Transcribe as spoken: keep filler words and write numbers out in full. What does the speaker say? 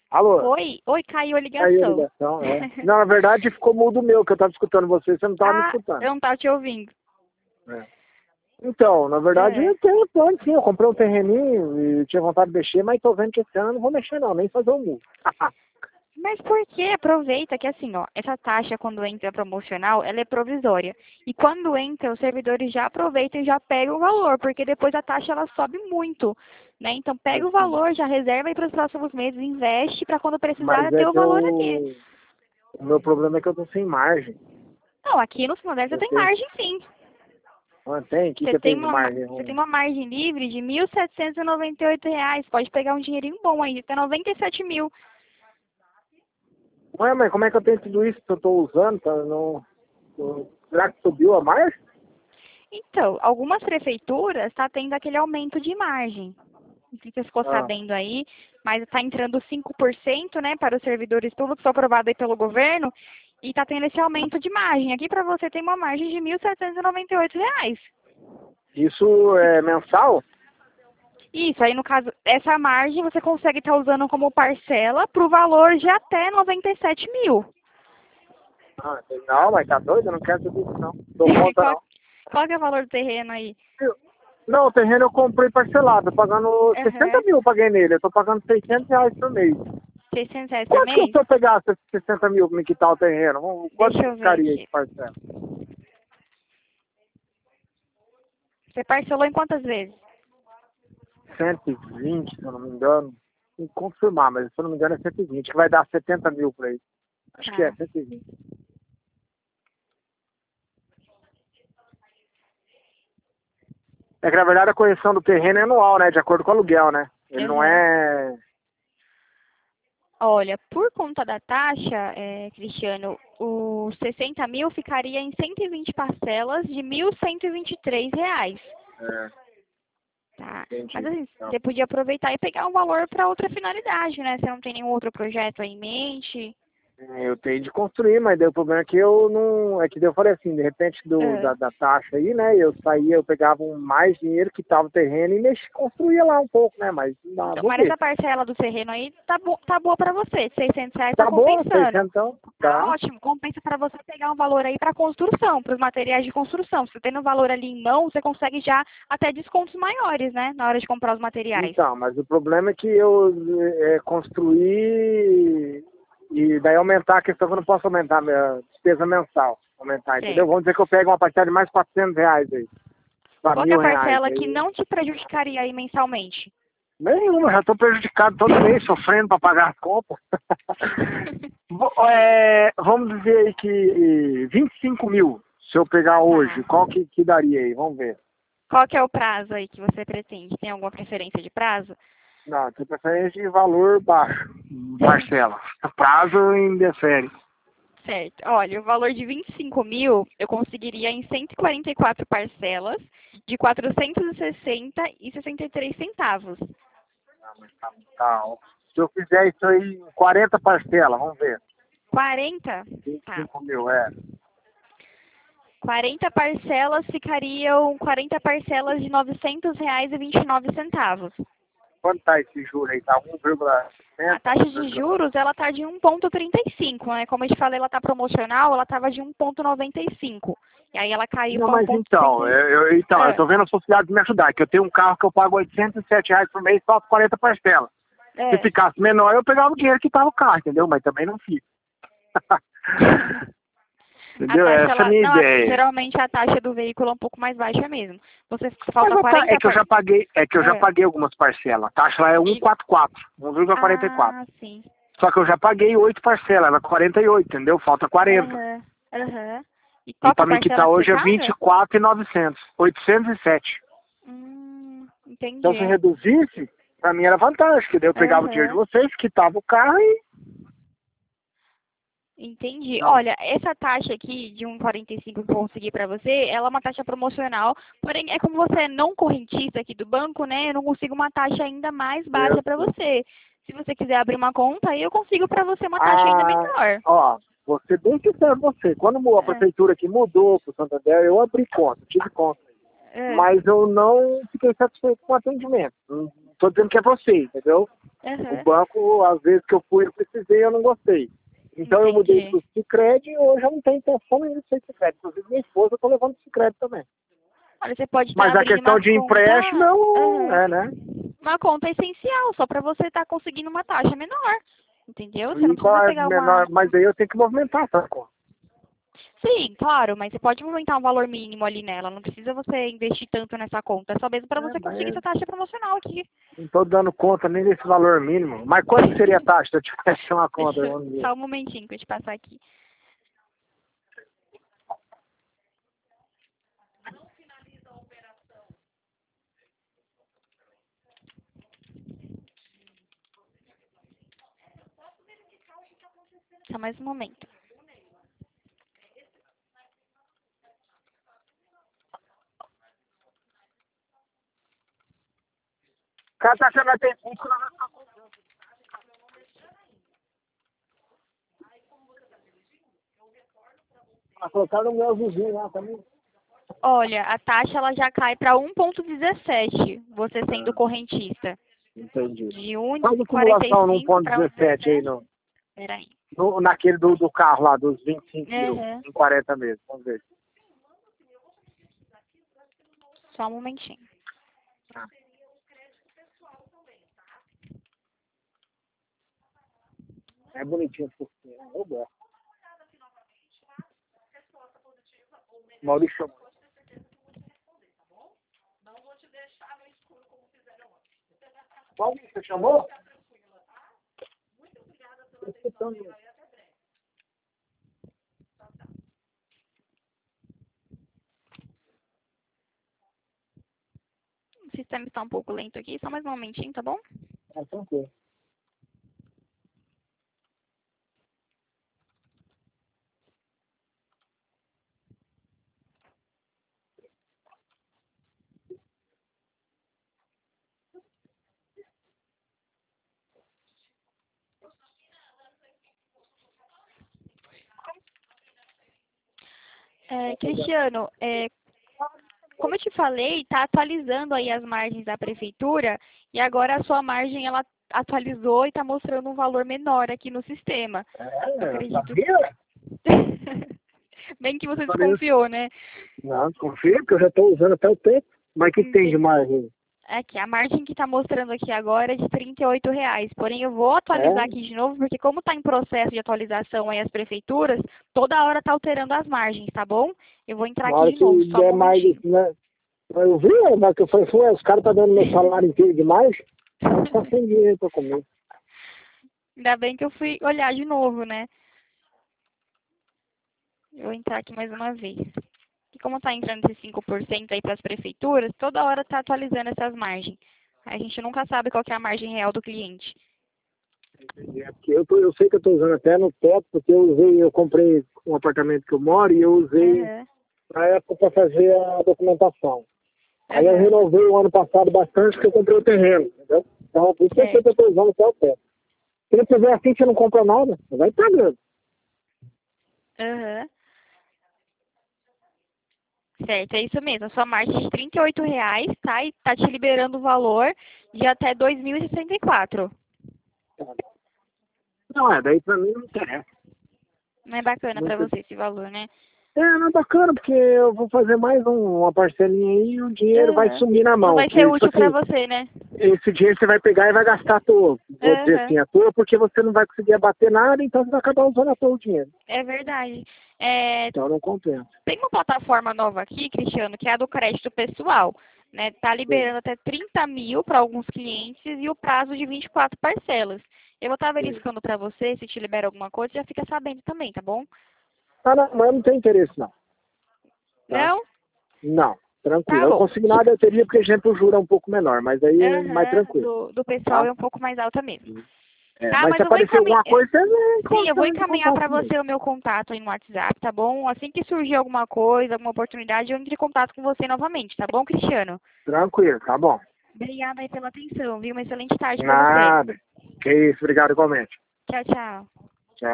Alô? Oi, oi, caiu a Caiu a ligação. ligação, é. Não, na verdade ficou mudo meu, que eu tava escutando você, você não tava me Ah, escutando. eu não tava te ouvindo. É. Então, na verdade, É. eu tenho plano sim, eu comprei um terreninho e tinha vontade de mexer, mas tô vendo que esse ano eu não vou mexer não, nem fazer o muro. Mas por que? Aproveita que assim, ó, essa taxa quando entra promocional, ela é provisória. E quando entra, os servidores já aproveitam e já pegam o valor, porque depois a taxa ela sobe muito, né? Então pega o Assim, valor, já reserva aí para os próximos meses, investe para quando precisar mas ter é o que valor ali. eu... O meu problema é que eu tô sem margem. Não, aqui no Sinodec você Eu tem tenho... margem sim. Ah, tem? O que, Você que eu tem tenho de uma, ma- margem? você tem Hum. uma margem livre de mil setecentos e noventa e oito reais. Pode pegar um dinheirinho bom aí, até noventa e sete mil. Ué, mas como é que eu tenho tudo isso que eu tô usando? Tá? Não... não- Será que subiu a margem? Então, algumas prefeituras está tendo aquele aumento de margem. Não sei se você ficou Ah, sabendo aí, mas está entrando cinco por cento, né, para os servidores públicos, foi aprovado aí pelo governo, e está tendo esse aumento de margem. Aqui para você tem uma margem de mil setecentos e noventa e oito reais. isso é mensal? Isso, aí no caso, essa margem você consegue estar usando como parcela para o valor de até noventa e sete mil. Ah, não, mas tá doido? Eu não quero tudo isso não. Dou conta qual, não. qual que é o valor do terreno aí? Não, o terreno eu comprei parcelado, tô pagando sessenta Aham. mil eu paguei nele, eu tô pagando seiscentos reais por mês. seiscentos reais por Quanto que eu, mês? se eu pegasse esses sessenta mil pra me quitar o terreno? Vamos- Quanto Deixa que eu ver ficaria aqui. esse parcela? Você parcelou em quantas vezes? cento e vinte, se eu não me engano. Tem que confirmar, mas se eu não me engano é cento e vinte, que vai dar setenta mil por aí. Acho que é Tá. cento e vinte. É que na verdade a correção do terreno é anual, né? De acordo com o aluguel, né? Ele não Aham. é... Olha, por conta da taxa, é, Cristiano, os sessenta mil ficaria em cento e vinte parcelas de mil cento e vinte e três reais. É, Tá? Mas entendi. assim, Então, você podia aproveitar e pegar um valor para outra finalidade, né? Você não tem nenhum outro projeto aí em mente? eu tenho de construir, mas daí o problema é que eu não. É que daí eu falei assim, de repente do, da, Ah. da taxa aí, né? Eu saía, eu pegava um mais dinheiro que tava o terreno e mexia, construía lá um pouco, né? Mas ah, Então, vou mas ver. essa parcela do terreno aí tá, bo tá boa para você. seiscentos reais tá Tá bom, compensando. seiscentos então? Tá Tá. ótimo. Compensa para você pegar um valor aí para construção, para os materiais de construção. Se você tem um valor ali em mão, você consegue já até descontos maiores, né? Na hora de comprar os materiais. Então, mas o problema é que eu é, construir e daí aumentar a questão que eu não posso aumentar a minha despesa mensal. Aumentar, entendeu? Certo. Vamos dizer que eu pego uma parcela de mais quatrocentos reais aí. Para Qual que é mil a reais. parcela que Aí não te prejudicaria aí mensalmente? nenhuma, já estou prejudicado todo mês, sofrendo para pagar as contas. Vo- é, vamos dizer aí que vinte e cinco mil, se eu pegar Tá. hoje, qual que, que daria aí? Vamos ver. Qual que é o prazo aí que você pretende? Tem alguma preferência de prazo? Não, tem preferência de valor baixo, parcela. Prazo indefere. Certo. Olha, o valor de vinte e cinco mil eu conseguiria em cento e quarenta e quatro parcelas de quatrocentos e sessenta e sessenta e três centavos. Não, mas tá, tá, ó. Se eu fizer isso aí em quarenta parcelas, vamos ver. quarenta? vinte e Tá. cinco mil, é. quarenta parcelas ficariam quarenta parcelas de novecentos reais e vinte e nove centavos. Quanto tá esse juro aí? Tá A um vírgula sessenta? taxa de juros, ela tá de um vírgula trinta e cinco, né? Como eu te falei, ela tá promocional, ela tava de um vírgula noventa e cinco. E aí ela caiu Não, para mas então, um vírgula trinta e cinco. eu, eu- então, eu É, tô vendo a sociedade de me ajudar, que eu tenho um carro que eu pago oitocentos e sete reais por mês, só quarenta parcelas. Se é. ficasse menor, eu pegava o dinheiro que tava o carro, entendeu? Mas também não fica. A Entendeu? taxa, Essa é a ela, minha não, a- ideia. geralmente a taxa do veículo é um pouco mais baixa mesmo. Você Mas falta a ta- é quarenta que eu par... já paguei, é que eu já É. paguei algumas parcelas. A taxa lá é E- cento e quarenta e quatro, um vírgula quarenta e quatro. Ah, sim. Só que eu já paguei oito parcelas, era quarenta e oito, entendeu? Falta quarenta. Aham, aham. E E qual que é para a me parcela quitar que você hoje é vinte e paga? quatro mil e novecentos, oitocentos e sete. Hum, Então se entendi. reduzisse, para mim era fantástico, que daí eu pegava o dinheiro de Aham. vocês, quitava o carro e... Entendi. Não. Olha, essa taxa aqui de um vírgula quarenta e cinco que eu consegui para você, ela é uma taxa promocional, porém é como você é não correntista aqui do banco, né? Eu não consigo uma taxa ainda mais Eu baixa para sei. você. Se você quiser abrir uma conta, aí eu consigo para você uma taxa ainda Ah, menor. ó, vou ser bem sincero com você. Quando a É, prefeitura aqui mudou para o Santander, eu abri conta, tive conta. é. Mas eu não fiquei satisfeito com o atendimento. Não tô dizendo que é você, entendeu? Uhum. O banco, às vezes que eu fui, eu precisei, eu não gostei. Então eu mudei Entendi. pro Sicredi e hoje eu não tenho intenção nenhuma de ser Sicredi. Inclusive minha esposa, eu tô levando o Sicredi também. Olha, você pode estar Mas a abrindo questão uma de conta, empréstimo não uhum, é, né? uma conta essencial, só para você estar conseguindo uma taxa menor, entendeu? Você não E qual precisa é pegar uma... menor, mas aí eu tenho que movimentar essa conta. Sim, claro, mas você pode movimentar um valor mínimo ali nela, não precisa você investir tanto nessa conta, é só mesmo para É, você conseguir mas essa taxa promocional aqui. não tô dando conta nem desse valor mínimo. Mas quanto que seria a taxa se eu tivesse uma conta? Deixa eu... Vamos ver. Só um momentinho que eu te passar aqui. Só mais um momento. Cada taxa vai ter cinco, não vai ficar com- Vai colocar no meu vizinho lá também. Olha, a taxa ela já cai para um vírgula dezessete, você sendo Ah, correntista. entendi. De um Faz vírgula a quarenta e simulação no cinco para um vírgula um ponto dezessete aí, dezessete. no, Peraí. no, naquele do, do carro lá, dos vinte e cinco mil, Uhum. em quarenta meses. Vamos ver. Só um momentinho. É bonitinho por cima. Eu gosto. Maurício. Maurício, você chamou? Tô escutando. O sistema está um pouco lento aqui, só mais um momentinho, tá bom? É, tranquilo. É, Cristiano, é, como eu te falei, está atualizando aí as margens da prefeitura e agora a sua margem ela atualizou e está mostrando um valor menor aqui no sistema. Eu É, acredito. sabia? Bem que você Parece. desconfiou, né? Não, confia que eu já estou usando até o tempo. Mas que tem de Entendi. margem? Aqui, a margem que está mostrando aqui agora é de trinta e oito reais. Porém, eu vou atualizar É? aqui de novo, porque como está em processo de atualização aí as prefeituras, toda hora está alterando as margens, tá bom? Eu vou entrar Na aqui hora de novo, que só um der mais, momentinho. né? Eu vi, mas que eu falei, "Ué, os caras estão dando meu salário inteiro demais, vai ficar sem dinheiro para comer." Ainda bem que eu fui olhar de novo, né? Eu vou entrar aqui mais uma vez. E como está entrando esses cinco por cento aí para as prefeituras, toda hora está atualizando essas margens. A gente nunca sabe qual que é a margem real do cliente. Entendi. É porque eu, tô, eu sei que eu estou usando até no teto, porque eu usei, eu comprei um apartamento que eu moro e eu usei Aham, na época para fazer a documentação. Aí eu aham, renovei o ano passado bastante porque eu comprei o terreno, entendeu? Então, por isso que eu sei que eu certo. estou usando até o teto. Se não fizer assim, você não compra nada, você vai pagando. Aham. Certo, é isso mesmo. A sua margem de trinta e oito reais, tá? E tá te liberando o valor de até dois mil e sessenta e quatro. Não, é, daí pra mim não interessa. Não é bacana Não pra inter- você esse valor, né? É, não é bacana, porque eu vou fazer mais um- uma parcelinha aí e o dinheiro vai Aham. sumir na Não mão. vai ser Que, tipo útil pra assim, você, né? esse dinheiro você vai pegar e vai gastar à toa. Vou dizer Aham. assim, à toa, porque você não vai conseguir abater nada, então você vai acabar usando à toa o dinheiro. É verdade. É, Então não compensa. tem uma plataforma nova aqui, Cristiano, que é a do crédito pessoal. Né? Tá Sim, liberando até trinta mil para alguns clientes e o prazo de vinte e quatro parcelas. Eu vou estar sim. verificando para você, se te libera alguma coisa, já fica sabendo também, tá bom? Ah, não, mas eu não tenho interesse não, tá? Não? Não, tranquilo. Tá Eu bom. consignado eu teria, porque sempre o juro é um pouco menor, mas aí é mais Aham, tranquilo, do, do pessoal tá? é um pouco mais alta mesmo. É, Tá, mas se mas eu vou aparecer encaminhar. alguma coisa, você vem, Sim, eu vou constante em encaminhar contato para comigo. você o meu contato aí no WhatsApp, tá bom? Assim que surgir alguma coisa, alguma oportunidade, eu entro em contato com você novamente, tá bom, Cristiano? Tranquilo, tá bom. Obrigada aí pela atenção, viu? Uma excelente tarde para você. Nada. Que isso, obrigado igualmente. Tchau, tchau.